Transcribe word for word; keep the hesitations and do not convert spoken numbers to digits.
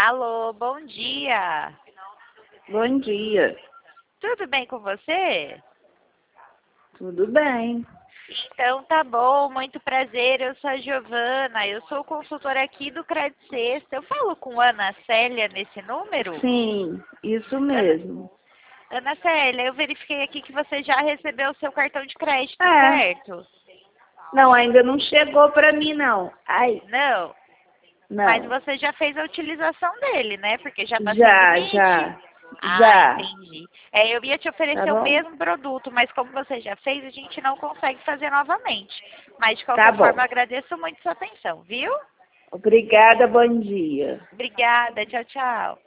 Alô, bom dia. Bom dia. Tudo bem com você? Tudo bem. Então tá bom, muito prazer. Eu sou a Giovana, eu sou consultora aqui do Credit Sexta. Eu falo com Ana Célia nesse número? Sim, isso Ana, mesmo. Ana Célia, eu verifiquei aqui que você já recebeu o seu cartão de crédito, É. certo? Não, ainda não chegou para mim, não. Ai, Não, mas não. você já fez a utilização dele, né? Porque já está sem Já, limite. já, Ah, já. entendi. É, eu ia te Tá oferecer o bom? mesmo produto, mas como você já fez, a gente não consegue fazer novamente. Mas de Tá qualquer forma, eu bom. agradeço muito sua atenção, viu? Obrigada, bom dia. Obrigada, tchau, tchau.